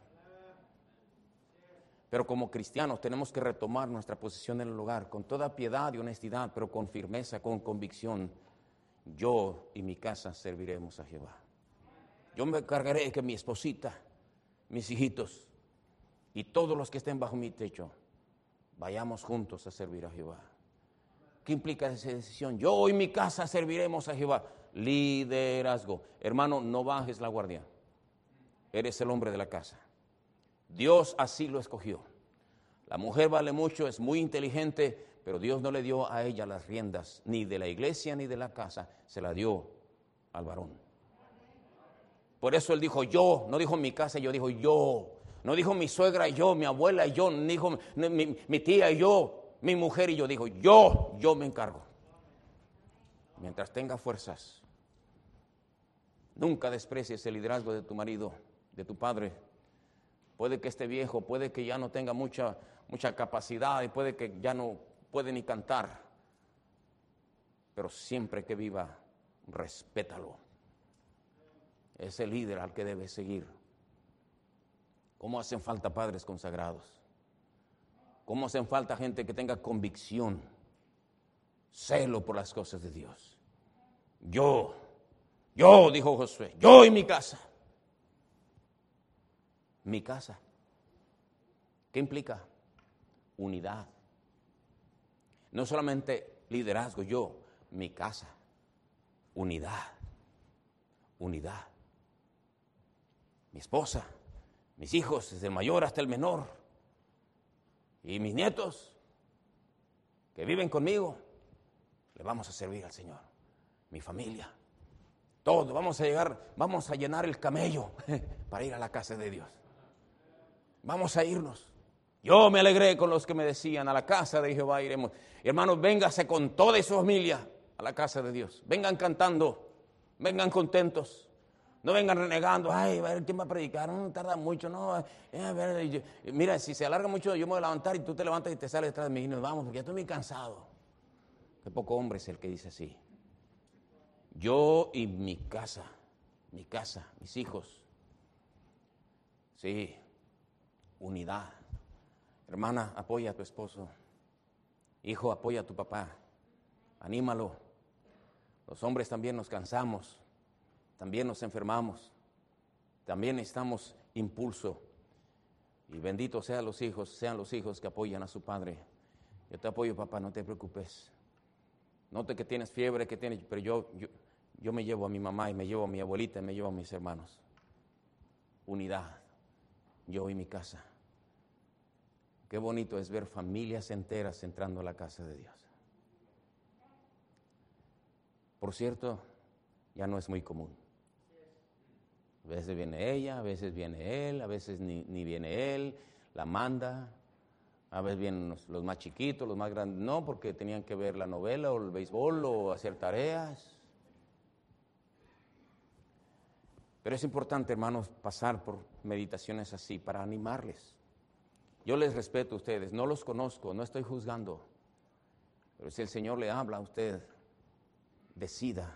Pero como cristianos tenemos que retomar nuestra posición en el hogar con toda piedad y honestidad, pero con firmeza, con convicción. Yo y mi casa serviremos a Jehová. Yo me encargaré de que mi esposita, mis hijitos y todos los que estén bajo mi techo vayamos juntos a servir a Jehová. ¿Qué implica esa decisión? Yo y mi casa serviremos a Jehová. Liderazgo. Hermano, no bajes la guardia. Eres el hombre de la casa. Dios así lo escogió. La mujer vale mucho, es muy inteligente, pero Dios no le dio a ella las riendas, ni de la iglesia ni de la casa, se la dio al varón. Por eso él dijo yo, no dijo mi casa, yo dijo yo. No dijo mi suegra y yo, mi abuela y yo, no dijo mi, mi, mi tía y yo, mi mujer y yo. Dijo yo, yo me encargo. Mientras tenga fuerzas, nunca desprecies el liderazgo de tu marido, de tu padre. Puede que esté viejo, puede que ya no tenga mucha, mucha capacidad y puede que ya no puede ni cantar. Pero siempre que viva, respétalo. Es el líder al que debes seguir. ¿Cómo hacen falta padres consagrados? ¿Cómo hacen falta gente que tenga convicción, celo por las cosas de Dios? Yo, yo, dijo Josué, yo y mi casa. Mi casa. ¿Qué implica? Unidad. No solamente liderazgo, yo, mi casa. Unidad. Unidad. Mi esposa, mis hijos, desde el mayor hasta el menor, y mis nietos que viven conmigo, le vamos a servir al Señor. Mi familia, todo, vamos a llegar, vamos a llenar el camello para ir a la casa de Dios. Vamos a irnos. Yo me alegré con los que me decían, a la casa de Jehová iremos. Hermanos, véngase con toda su familia a la casa de Dios. Vengan cantando, vengan contentos. No vengan renegando, ay, a ver, ¿quién va a predicar? No tarda mucho, no. Eh, a ver, yo, mira, si se alarga mucho, yo me voy a levantar y tú te levantas y te sales detrás de mí y nos vamos, porque ya estoy muy cansado. Qué poco hombre es el que dice así. Yo y mi casa, mi casa, mis hijos. Sí, unidad. Hermana, apoya a tu esposo. Hijo, apoya a tu papá. Anímalo. Los hombres también nos cansamos. También nos enfermamos, también necesitamos impulso. Y bendito sean los hijos, sean los hijos que apoyan a su padre. Yo te apoyo, papá, no te preocupes. Note que tienes fiebre, que tienes, pero yo, yo, yo me llevo a mi mamá y me llevo a mi abuelita y me llevo a mis hermanos. Unidad, yo y mi casa. Qué bonito es ver familias enteras entrando a la casa de Dios. Por cierto, ya no es muy común. A veces viene ella, a veces viene él, a veces ni, ni viene él, la manda, a veces vienen los, los más chiquitos, los más grandes, no, porque tenían que ver la novela o el béisbol o hacer tareas. Pero es importante, hermanos, pasar por meditaciones así para animarles. Yo les respeto a ustedes, no los conozco, no estoy juzgando, pero si el Señor le habla a usted, decida.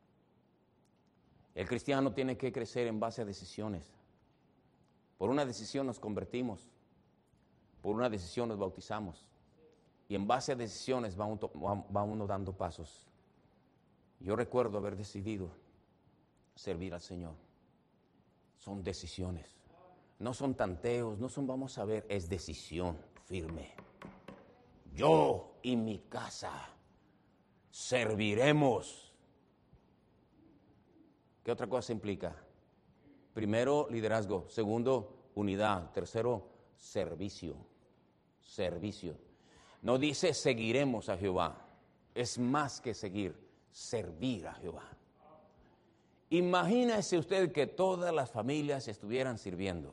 El cristiano tiene que crecer en base a decisiones. Por una decisión nos convertimos, por una decisión nos bautizamos, y en base a decisiones va uno, va uno dando pasos. Yo recuerdo haber decidido servir al Señor. Son decisiones, no son tanteos, no son vamos a ver, es decisión firme. Yo y mi casa serviremos. ¿Qué otra cosa implica? Primero, liderazgo. Segundo, unidad. Tercero, servicio. Servicio. No dice seguiremos a Jehová. Es más que seguir, servir a Jehová. Imagínese usted que todas las familias estuvieran sirviendo.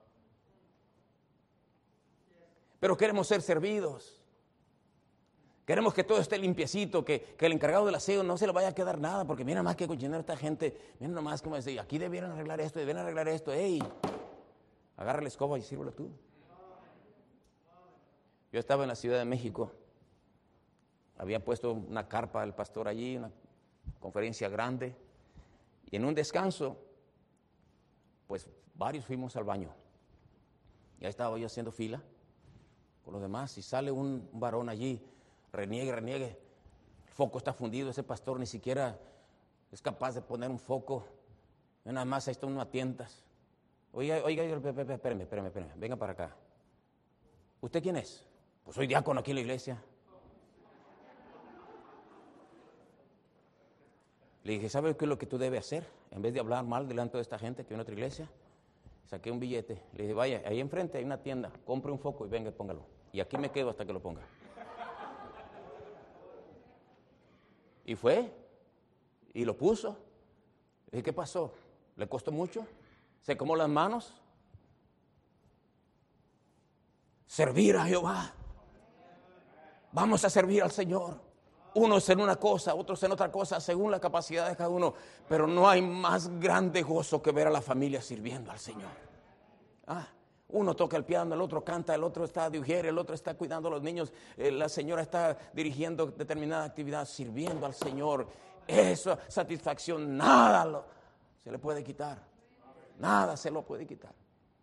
Pero queremos ser servidos. Queremos que todo esté limpiecito, que, que el encargado del aseo no se le vaya a quedar nada, porque mira más que cochinero esta gente, mira nomás como dice, aquí debieran arreglar esto, debieran arreglar esto, ey, agarra la escoba y sírvelo tú. Yo estaba en la Ciudad de México, había puesto una carpa el pastor allí, una conferencia grande, y en un descanso, pues varios fuimos al baño. Ya estaba yo haciendo fila con los demás, y sale un, un varón allí, reniegue, reniegue, el foco está fundido, ese pastor ni siquiera es capaz de poner un foco, nada más ahí está uno a tientas. Oiga, oiga, espérame, espérame, espérame, venga para acá. ¿Usted quién es? Pues soy diácono aquí en la iglesia. Le dije, ¿sabe qué es lo que tú debes hacer? En vez de hablar mal delante de esta gente que viene a otra iglesia, saqué un billete, le dije, vaya, ahí enfrente hay una tienda, compre un foco y venga y póngalo. Y aquí me quedo hasta que lo ponga. Y fue, y lo puso. Le dije, ¿qué pasó? ¿Le costó mucho? ¿Se quemó las manos? Servir a Jehová. Vamos a servir al Señor. Unos en una cosa, otros en otra cosa, según la capacidad de cada uno. Pero no hay más grande gozo que ver a la familia sirviendo al Señor. Ah, uno toca el piano, el otro canta, el otro está de ujier, el otro está cuidando a los niños, eh, la señora está dirigiendo determinada actividad, sirviendo al Señor. Esa satisfacción, nada lo, se le puede quitar. Nada se lo puede quitar.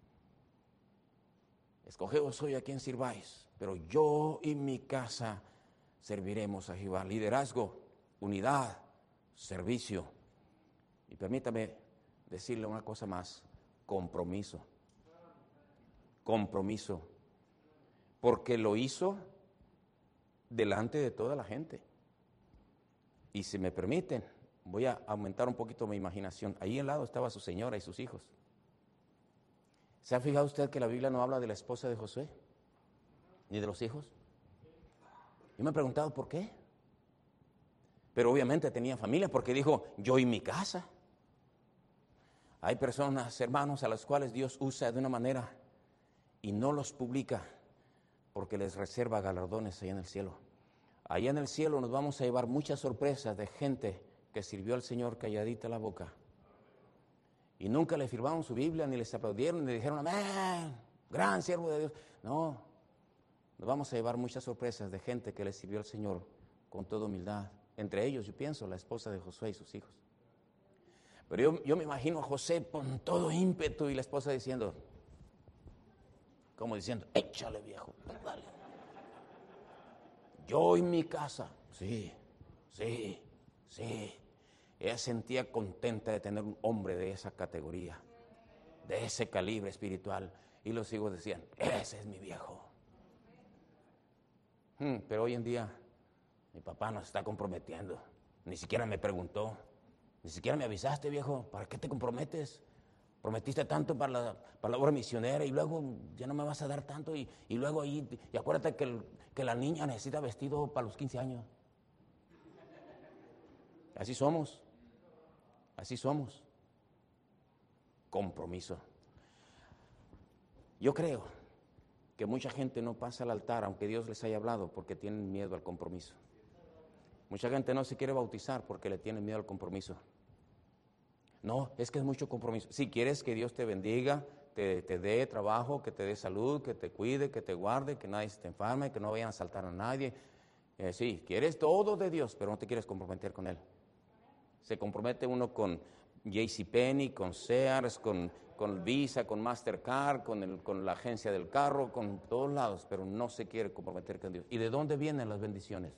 Escogeos hoy a quien sirváis, pero yo y mi casa serviremos a Jehová. Liderazgo, unidad, servicio. Y permítame decirle una cosa más, compromiso. Compromiso. Porque lo hizo delante de toda la gente. Y si me permiten, voy a aumentar un poquito mi imaginación. Ahí al lado estaba su señora y sus hijos. ¿Se ha fijado usted que la Biblia no habla de la esposa de Josué? Ni de los hijos. Yo me he preguntado por qué. Pero obviamente tenía familia porque dijo, yo y mi casa. Hay personas, hermanos, a las cuales Dios usa de una manera y no los publica porque les reserva galardones allá en el cielo. Allá en el cielo nos vamos a llevar muchas sorpresas de gente que sirvió al Señor calladita la boca. Y nunca le firmaron su Biblia, ni les aplaudieron, ni le dijeron, amén, gran siervo de Dios. No, nos vamos a llevar muchas sorpresas de gente que le sirvió al Señor con toda humildad. Entre ellos, yo pienso, la esposa de Josué y sus hijos. Pero yo, yo me imagino a José con todo ímpetu y la esposa diciendo, como diciendo, échale viejo, dale. Yo y mi casa, sí, sí, sí. Ella sentía contenta de tener un hombre de esa categoría, de ese calibre espiritual. Y los hijos decían, ese es mi viejo. Hmm, pero hoy en día, mi papá nos está comprometiendo. Ni siquiera me preguntó, ni siquiera me avisaste, viejo, ¿para qué te comprometes? Prometiste tanto para la, para la obra misionera y luego ya no me vas a dar tanto. Y, y luego ahí, y acuérdate que, el, que la niña necesita vestido para los quince años. Así somos. Así somos. Compromiso. Yo creo que mucha gente no pasa al altar, aunque Dios les haya hablado, porque tienen miedo al compromiso. Mucha gente no se quiere bautizar porque le tienen miedo al compromiso. No, es que es mucho compromiso. Si quieres que Dios te bendiga, te, te dé trabajo, que te dé salud, que te cuide, que te guarde, que nadie se te enferme, que no vayan a asaltar a nadie. Eh, sí, quieres todo de Dios, pero no te quieres comprometer con Él. Se compromete uno con JCPenney, con Sears, con, con Visa, con Mastercard, con, el, con la agencia del carro, con todos lados, pero no se quiere comprometer con Dios. ¿Y de dónde vienen las bendiciones?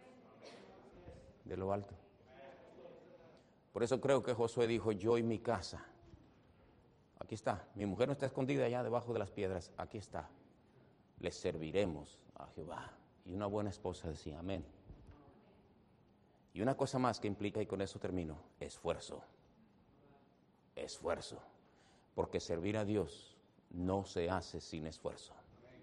De lo alto. Por eso creo que Josué dijo, yo y mi casa. Aquí está, mi mujer no está escondida allá debajo de las piedras, aquí está. Le serviremos a Jehová. Y una buena esposa decía, amén. Y una cosa más que implica, y con eso termino, esfuerzo. Esfuerzo. Porque servir a Dios no se hace sin esfuerzo.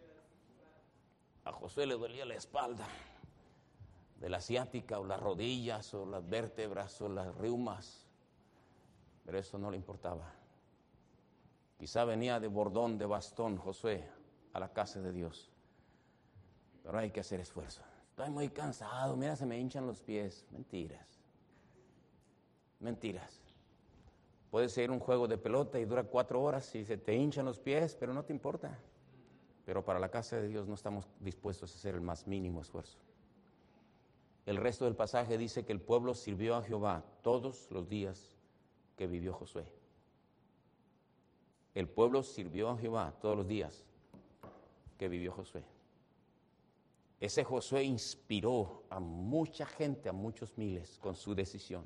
A Josué le dolía la espalda, de la ciática, o las rodillas, o las vértebras, o las reumas. Pero eso no le importaba. Quizá venía de bordón, de bastón, Josué, a la casa de Dios. Pero hay que hacer esfuerzo. Estoy muy cansado, mira, se me hinchan los pies. Mentiras. Mentiras. Puede ser un juego de pelota y dura cuatro horas y se te hinchan los pies, pero no te importa. Pero para la casa de Dios no estamos dispuestos a hacer el más mínimo esfuerzo. El resto del pasaje dice que el pueblo sirvió a Jehová todos los días que vivió Josué. El pueblo sirvió a Jehová todos los días que vivió Josué. Ese Josué inspiró a mucha gente, a muchos miles, con su decisión.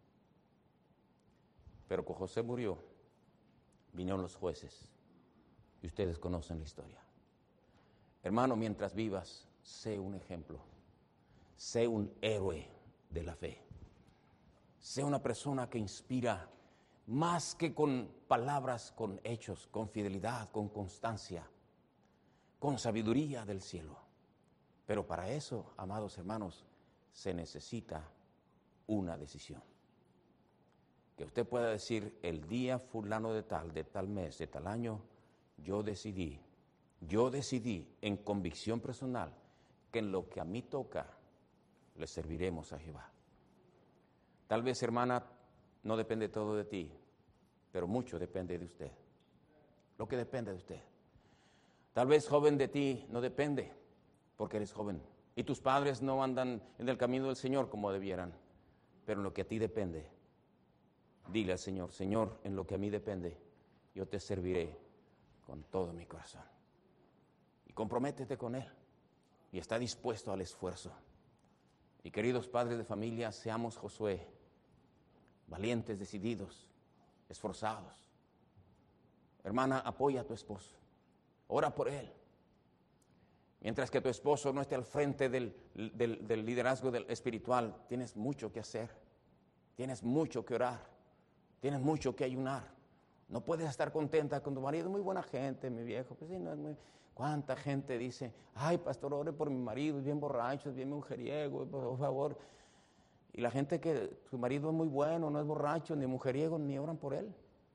Pero cuando Josué murió, vinieron los jueces. Y ustedes conocen la historia. Hermano, mientras vivas, sé un ejemplo. Sé un héroe de la fe. Sé una persona que inspira más que con palabras, con hechos, con fidelidad, con constancia, con sabiduría del cielo. Pero para eso, amados hermanos, se necesita una decisión. que usted pueda decir, el día fulano de tal, de tal mes, de tal año, yo decidí, yo decidí en convicción personal que en lo que a mí toca, le serviremos a Jehová. Tal vez, hermana, no depende todo de ti, pero mucho depende de usted. Lo que depende de usted. Tal vez, joven, de ti no depende, porque eres joven. Y tus padres no andan en el camino del Señor como debieran. Pero en lo que a ti depende, dile al Señor, Señor, en lo que a mí depende, yo te serviré con todo mi corazón. Y comprométete con Él. Y está dispuesto al esfuerzo. Y queridos padres de familia, seamos Josué, valientes, decididos, esforzados. Hermana, apoya a tu esposo. Ora por él. Mientras que tu esposo no esté al frente del, del, del liderazgo del espiritual, tienes mucho que hacer, tienes mucho que orar, tienes mucho que ayunar. No puedes estar contenta con tu marido, muy buena gente, mi viejo. Pues sí, no es muy... ¿Cuánta gente dice, ay, pastor, ore por mi marido, es bien borracho, es bien mujeriego, por favor? Y la gente que su marido es muy bueno, no es borracho, ni mujeriego, ni oran por él.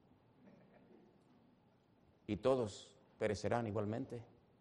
Y todos perecerán igualmente.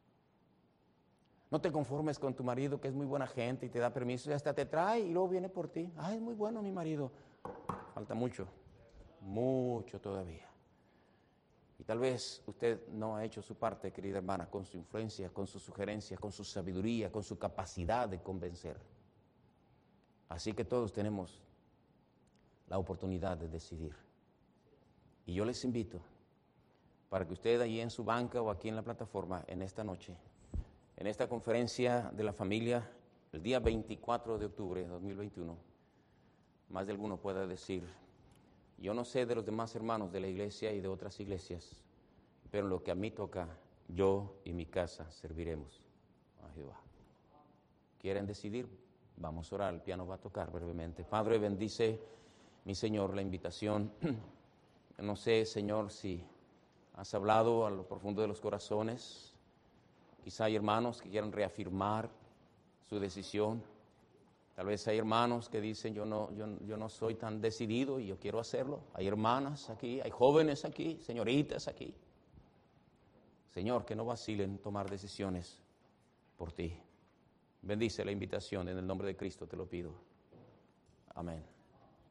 No te conformes con tu marido, que es muy buena gente y te da permiso y hasta te trae y luego viene por ti. Ay, es muy bueno mi marido. Falta mucho, mucho todavía. Y tal vez usted no ha hecho su parte, querida hermana, con su influencia, con su sugerencia, con su sabiduría, con su capacidad de convencer. Así que todos tenemos la oportunidad de decidir. Y yo les invito para que usted allí en su banca o aquí en la plataforma, en esta noche, en esta conferencia de la familia, el día veinticuatro de octubre de dos mil veintiuno, más de alguno pueda decir, yo no sé de los demás hermanos de la iglesia y de otras iglesias, pero en lo que a mí toca, yo y mi casa serviremos a Jehová. ¿Quieren decidir? Vamos a orar, el piano va a tocar brevemente. Padre, bendice, mi Señor, la invitación. No sé, Señor, si has hablado a lo profundo de los corazones. Quizá hay hermanos que quieran reafirmar su decisión. Tal vez hay hermanos que dicen, yo no, yo, yo no soy tan decidido y yo quiero hacerlo. Hay hermanas aquí, hay jóvenes aquí, señoritas aquí. Señor, que no vacilen en tomar decisiones por ti. Bendice la invitación, en el nombre de Cristo te lo pido. Amén.